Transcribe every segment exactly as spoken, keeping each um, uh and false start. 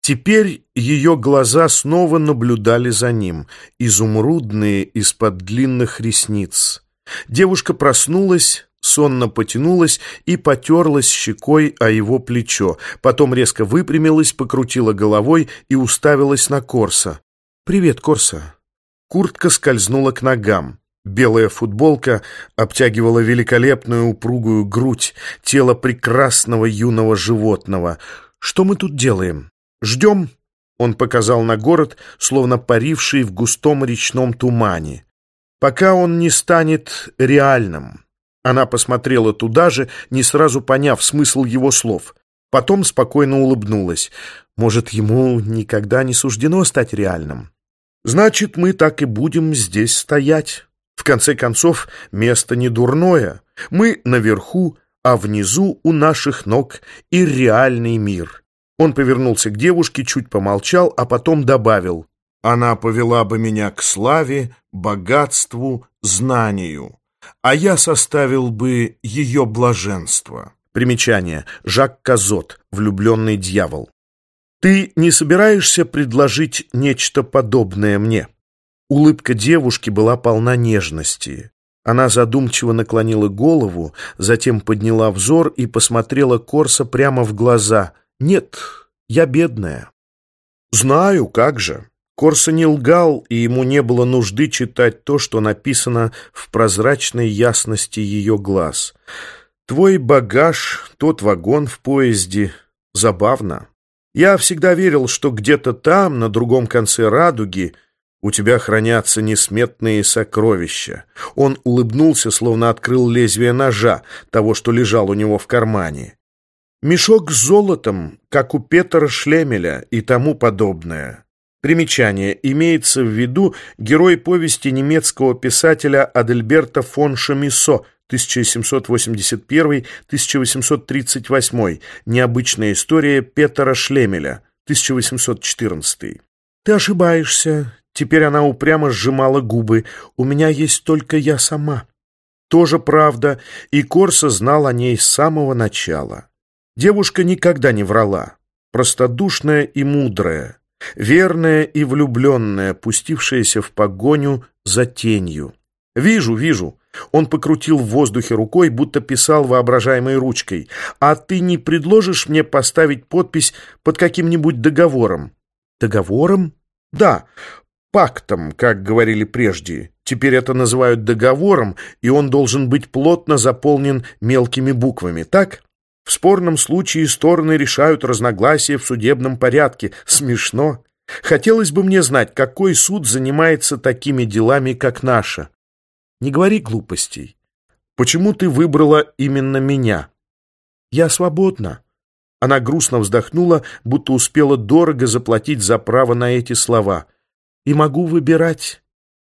Теперь ее глаза снова наблюдали за ним, изумрудные из-под длинных ресниц. Девушка проснулась, сонно потянулась и потерлась щекой о его плечо, потом резко выпрямилась, покрутила головой и уставилась на Корса. «Привет, Корса». Куртка скользнула к ногам. Белая футболка обтягивала великолепную упругую грудь, тело прекрасного юного животного. «Что мы тут делаем?» «Ждем», — он показал на город, словно паривший в густом речном тумане. «Пока он не станет реальным». Она посмотрела туда же, не сразу поняв смысл его слов. Потом спокойно улыбнулась. «Может, ему никогда не суждено стать реальным?» «Значит, мы так и будем здесь стоять. В конце концов, место не дурное. Мы наверху, а внизу у наших ног и реальный мир». Он повернулся к девушке, чуть помолчал, а потом добавил: «Она повела бы меня к славе, богатству, знанию, а я составил бы ее блаженство». Примечание. Жак Казот, «Влюбленный дьявол». «Ты не собираешься предложить нечто подобное мне?» Улыбка девушки была полна нежности. Она задумчиво наклонила голову, затем подняла взор и посмотрела Корса прямо в глаза. «Нет, я бедная». «Знаю, как же». Корса не лгал, и ему не было нужды читать то, что написано в прозрачной ясности ее глаз. «Твой багаж, тот вагон в поезде. Забавно. Я всегда верил, что где-то там, на другом конце радуги, у тебя хранятся несметные сокровища». Он улыбнулся, словно открыл лезвие ножа, того, что лежал у него в кармане. «Мешок с золотом, как у Петера Шлемеля и тому подобное». Примечание. Имеется в виду герой повести немецкого писателя Адельберта фон Шамиссо тысяча семьсот восемьдесят первый — тысяча восемьсот тридцать восьмой, необычная история Петера Шлемеля тысяча восемьсот четырнадцатый. «Ты ошибаешься». Теперь она упрямо сжимала губы. «У меня есть только я сама». Тоже правда, и Корса знал о ней с самого начала. Девушка никогда не врала, простодушная и мудрая, верная и влюбленная, пустившаяся в погоню за тенью. «Вижу, вижу». Он покрутил в воздухе рукой, будто писал воображаемой ручкой. «А ты не предложишь мне поставить подпись под каким-нибудь договором?» «Договором?» «Да, пактом, как говорили прежде. Теперь это называют договором, и он должен быть плотно заполнен мелкими буквами, так? В спорном случае стороны решают разногласия в судебном порядке. Смешно. Хотелось бы мне знать, какой суд занимается такими делами, как наша». «Не говори глупостей. Почему ты выбрала именно меня?» «Я свободна». Она грустно вздохнула, будто успела дорого заплатить за право на эти слова. «И могу выбирать.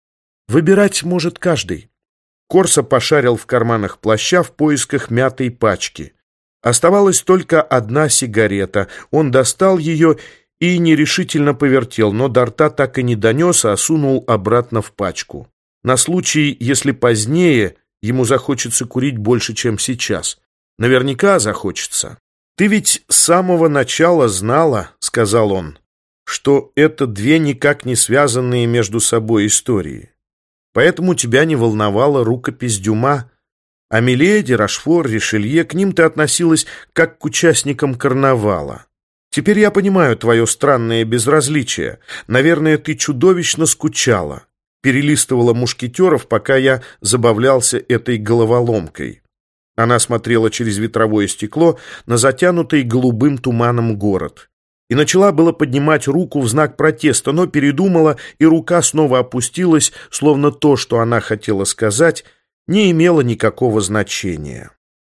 Выбирать может каждый». Корса пошарил в карманах плаща в поисках мятой пачки. Оставалась только одна сигарета. Он достал ее и нерешительно повертел, но до рта так и не донес, а сунул обратно в пачку. На случай, если позднее ему захочется курить больше, чем сейчас. Наверняка захочется. «Ты ведь с самого начала знала, — сказал он, — что это две никак не связанные между собой истории. Поэтому тебя не волновала рукопись Дюма. А Миледи, Рашфор, Ришелье, к ним ты относилась как к участникам карнавала. Теперь я понимаю твое странное безразличие. Наверное, ты чудовищно скучала. Перелистывала мушкетеров, пока я забавлялся этой головоломкой». Она смотрела через ветровое стекло на затянутый голубым туманом город. И начала было поднимать руку в знак протеста, но передумала, и рука снова опустилась, словно то, что она хотела сказать, не имело никакого значения.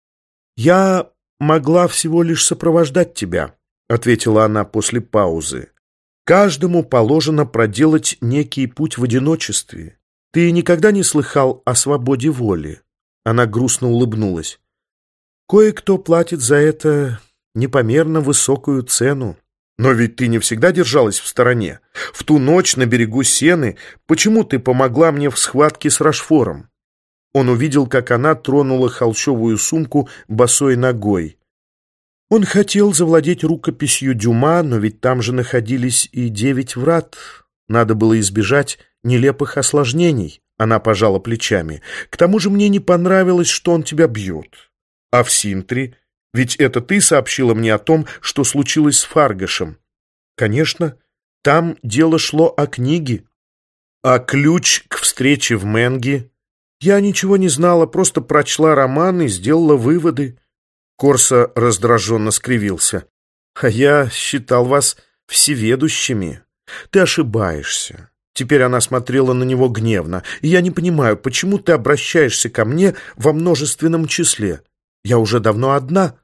«Я могла всего лишь сопровождать тебя», — ответила она после паузы. «Каждому положено проделать некий путь в одиночестве. Ты никогда не слыхал о свободе воли?» Она грустно улыбнулась. «Кое-кто платит за это непомерно высокую цену. Но ведь ты не всегда держалась в стороне. В ту ночь на берегу Сены почему ты помогла мне в схватке с Рашфором?» Он увидел, как она тронула холщовую сумку босой ногой. Он хотел завладеть рукописью Дюма, но ведь там же находились и девять врат. Надо было избежать нелепых осложнений. Она пожала плечами. К тому же мне не понравилось, что он тебя бьет. А в Синтре? Ведь это ты сообщила мне о том, что случилось с Фаргашем. Конечно, там дело шло о книге. А ключ к встрече в Менге? Я ничего не знала, просто прочла роман и сделала выводы. Корсо раздраженно скривился. А я считал вас всеведущими. Ты ошибаешься. Теперь она смотрела на него гневно. И я не понимаю, почему ты обращаешься ко мне во множественном числе? Я уже давно одна.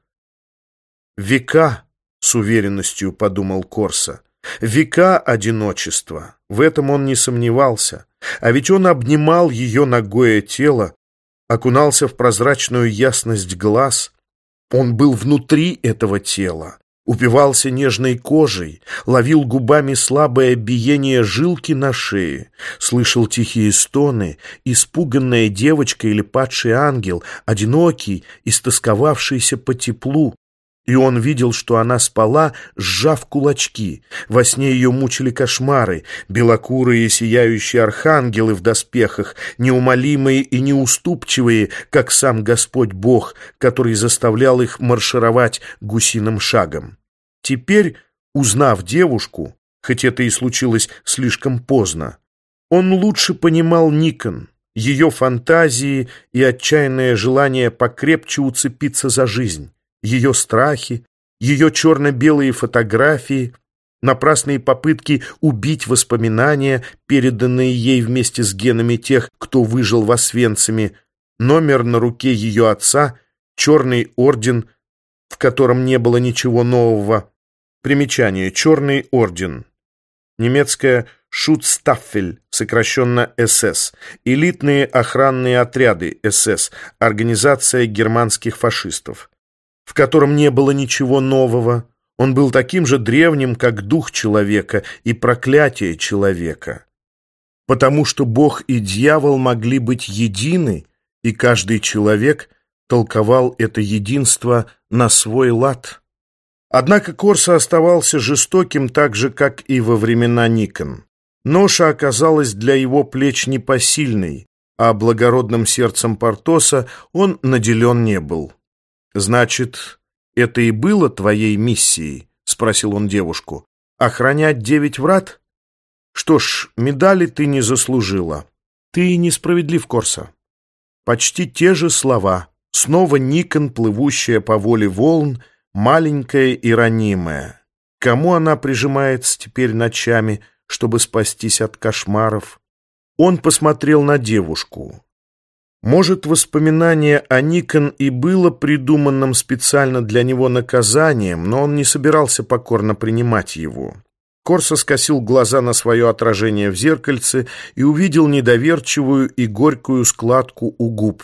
Века, с уверенностью подумал Корсо. Века одиночества. В этом он не сомневался. А ведь он обнимал ее нагое тело, окунался в прозрачную ясность глаз. Он был внутри этого тела, упивался нежной кожей, ловил губами слабое биение жилки на шее, слышал тихие стоны, испуганная девочка или падший ангел, одинокий, истосковавшийся по теплу. И он видел, что она спала, сжав кулачки. Во сне ее мучили кошмары, белокурые сияющие архангелы в доспехах, неумолимые и неуступчивые, как сам Господь Бог, который заставлял их маршировать гусиным шагом. Теперь, узнав девушку, хоть это и случилось слишком поздно, он лучше понимал Никон, ее фантазии и отчаянное желание покрепче уцепиться за жизнь. Ее страхи, ее черно-белые фотографии, напрасные попытки убить воспоминания, переданные ей вместе с генами тех, кто выжил в Освенциме, номер на руке ее отца, черный орден, в котором не было ничего нового. Примечание. Черный орден. Немецкое «Schutzstaffel», сокращенно эс эс. Элитные охранные отряды эс эс, организация германских фашистов, в котором не было ничего нового. Он был таким же древним, как дух человека и проклятие человека. Потому что Бог и дьявол могли быть едины, и каждый человек толковал это единство на свой лад. Однако Корсо оставался жестоким так же, как и во времена Никон. Ноша оказалась для его плеч непосильной, а благородным сердцем Портоса он наделен не был. «Значит, это и было твоей миссией?» — спросил он девушку. «Охранять девять врат? Что ж, медали ты не заслужила. Ты несправедлив, Корсо». Почти те же слова. Снова Никон, плывущая по воле волн, маленькая и ранимая. Кому она прижимается теперь ночами, чтобы спастись от кошмаров? Он посмотрел на девушку. Может, воспоминание о Никон и было придуманным специально для него наказанием, но он не собирался покорно принимать его. Корсо скосил глаза на свое отражение в зеркальце и увидел недоверчивую и горькую складку у губ.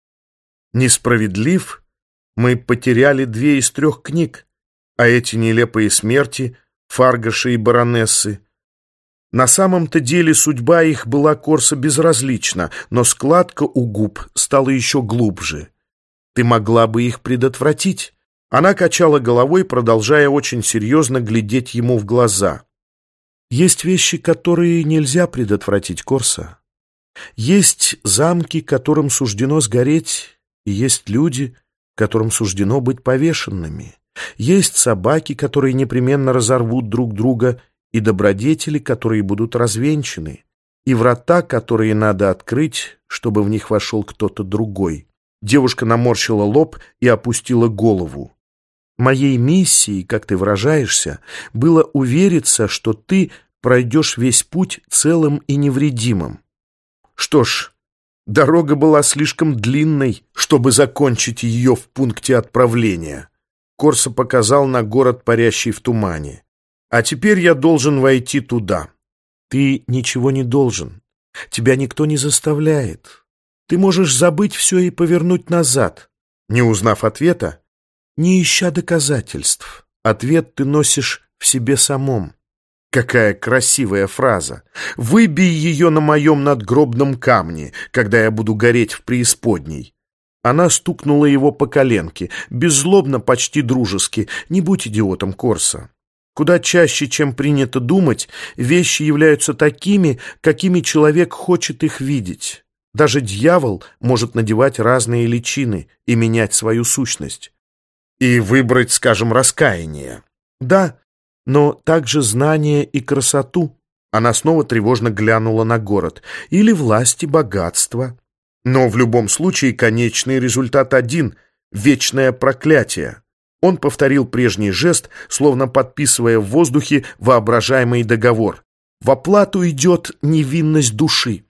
«Несправедлив? Мы потеряли две из трех книг, а эти нелепые смерти, Фаргаша и баронессы. На самом-то деле судьба их была Корсо безразлична, но складка у губ стала еще глубже. Ты могла бы их предотвратить». Она качала головой, продолжая очень серьезно глядеть ему в глаза. «Есть вещи, которые нельзя предотвратить, Корсо. Есть замки, которым суждено сгореть, и есть люди, которым суждено быть повешенными. Есть собаки, которые непременно разорвут друг друга, и добродетели, которые будут развенчаны, и врата, которые надо открыть, чтобы в них вошел кто-то другой». Девушка наморщила лоб и опустила голову. «Моей миссией, как ты выражаешься, было увериться, что ты пройдешь весь путь целым и невредимым. Что ж, дорога была слишком длинной, чтобы закончить ее в пункте отправления». Корсо показал на город, парящий в тумане. «А теперь я должен войти туда». «Ты ничего не должен. Тебя никто не заставляет. Ты можешь забыть все и повернуть назад». Не узнав ответа, не ища доказательств. Ответ ты носишь в себе самом. Какая красивая фраза! Выбей ее на моем надгробном камне, когда я буду гореть в преисподней. Она стукнула его по коленке, беззлобно, почти дружески. «Не будь идиотом, Корса. Куда чаще, чем принято думать, вещи являются такими, какими человек хочет их видеть. Даже дьявол может надевать разные личины и менять свою сущность. И выбрать, скажем, раскаяние. Да, но также знание и красоту». Она снова тревожно глянула на город. «Или власть и богатство. Но в любом случае конечный результат один — вечное проклятие». Он повторил прежний жест, словно подписывая в воздухе воображаемый договор. «В оплату идет невинность души».